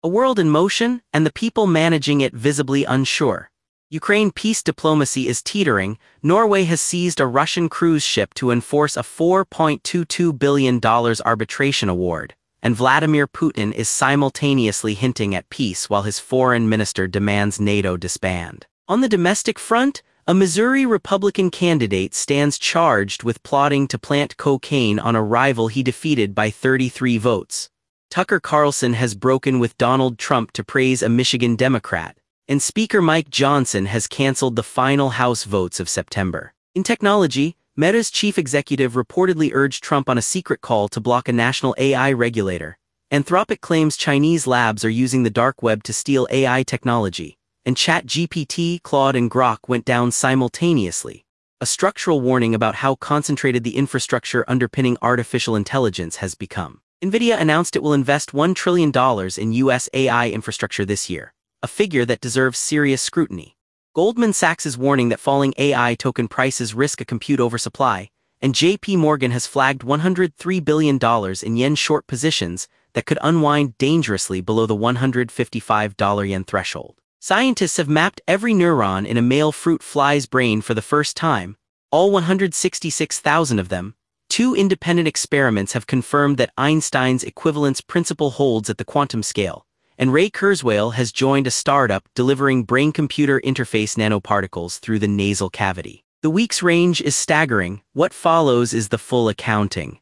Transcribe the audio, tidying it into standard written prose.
A world in motion, and the people managing it visibly unsure. Ukraine peace diplomacy is teetering. Norway has seized a Russian cruise ship to enforce a $4.22 billion arbitration award, and Vladimir Putin is simultaneously hinting at peace while his foreign minister demands NATO disband. On the domestic front, a Missouri Republican candidate stands charged with plotting to plant cocaine on a rival he defeated by 33 votes. Tucker Carlson has broken with Donald Trump to praise a Michigan Democrat, and Speaker Mike Johnson has canceled the final House votes of September. In technology, Meta's chief executive reportedly urged Trump on a secret call to block a national AI regulator. Anthropic claims Chinese labs are using the dark web to steal AI technology, and ChatGPT, Claude, and Grok went down simultaneously. A structural warning about how concentrated the infrastructure underpinning artificial intelligence has become. NVIDIA announced it will invest $1 trillion in U.S. AI infrastructure this year, a figure that deserves serious scrutiny. Goldman Sachs is warning that falling AI token prices risk a compute oversupply, and JP Morgan has flagged $103 billion in yen short positions that could unwind dangerously below the $155 yen threshold. Scientists have mapped every neuron in a male fruit fly's brain for the first time, all 166,000 of them. Two independent experiments have confirmed that Einstein's equivalence principle holds at the quantum scale, and Ray Kurzweil has joined a startup delivering brain-computer interface nanoparticles through the nasal cavity. The week's range is staggering. What follows is the full accounting.